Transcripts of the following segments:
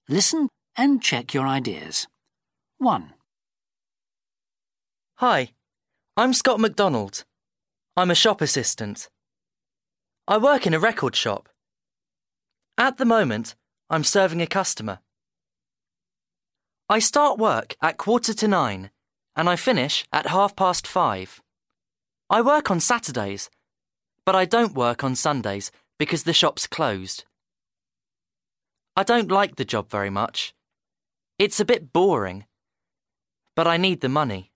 Listen and check your ideas. 1. Hi, I'm Scott MacDonald. I'm a shop assistant. I work in a record shop. At the moment, I'm serving a customer. I start work at 9:15 and I finish at 5:30. I work on Saturdays, but I don't work on Sundays because the shop's closed. I don't like the job very much. It's a bit boring, but I need the money.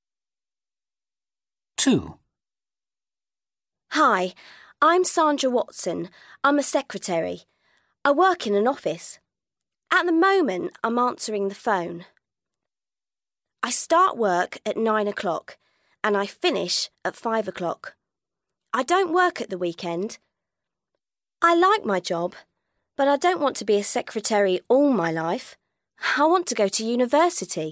2. Hi, I'm Sandra Watson. I'm a secretary. I work in an office. At the moment, I'm answering the phone. I start work at 9 o'clock and I finish at 5 o'clock. I don't work at the weekend. I like my job, but I don't want to be a secretary all my life. I want to go to university.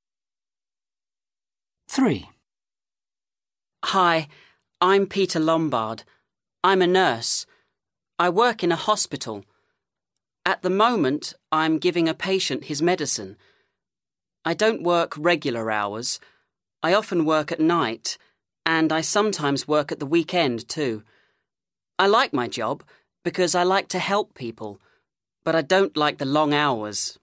3. Hi, I'm Peter Lombard. I'm a nurse. I work in a hospital. At the moment, I'm giving a patient his medicine. I don't work regular hours. I often work at night, and I sometimes work at the weekend too. I like my job because I like to help people, but I don't like the long hours.